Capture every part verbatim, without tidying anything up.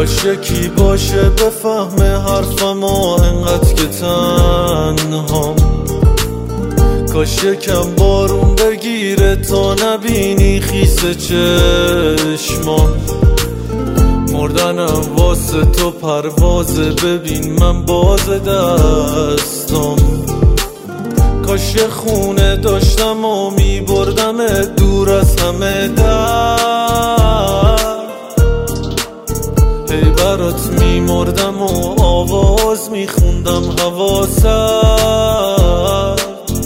کاش یکی باشه بفهمه حرفم و انقدر که تنهام. کاش یکم بارون بگیره تا نبینی خیس چشمام. مردنم واسه تو پروازه، ببین من باز دستم. کاش یه خونه داشتم و میبردم دور از همه در. هی برات میمردم و آواز میخوندم هوا سر.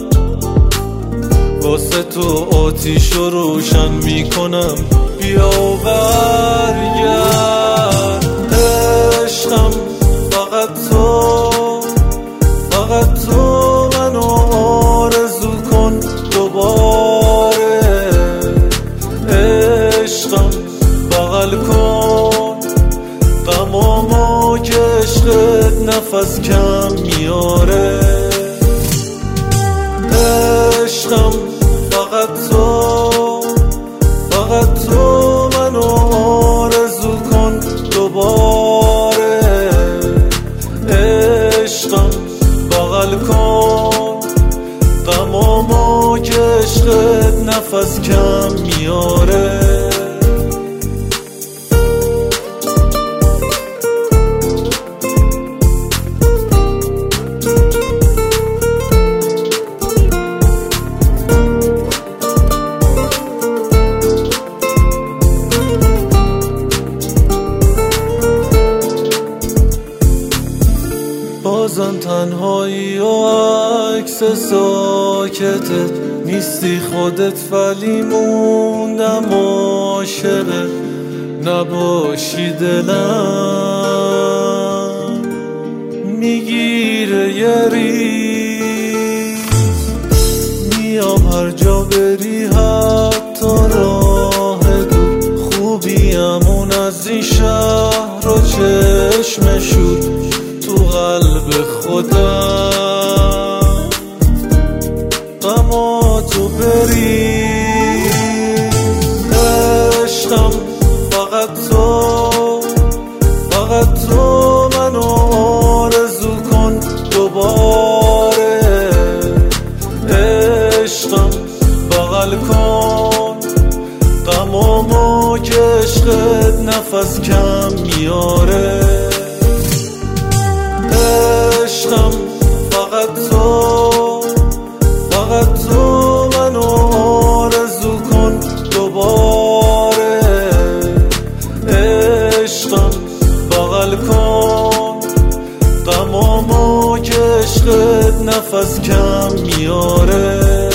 واسه تو آتیش رو روشن میکنم، بیا و برگرد. عشقم فقط تو، فقط تو منو آرزو کن دوباره. عشقم بغل کن غمامو که عشقت نفس کم میاره. عشقم فقط تو، فقط تو منو آرزو کن دوباره. عشقم بغل کن غمامو که عشقت نفس کم میاره. بازم تنهایی و عکس ساکتت نیستی خودت، ولی موندم عاشقت. نباشی دلم میگیره یه ریز. میام هر جا بری حتی راه دور. خوبیمون از این شهر رو چشم شد تو قلب خودم. غما تو بری. عشقم فقط تو، فقط تو منو آرزو کن دوباره. عشقم بغل کن غمامو که عشقت نفس کم میاره. عشقم فقط تو، فقط تو منو آرزو کن دوباره. عشقم بغل کن غمامو که عشقت نفس کم میاره.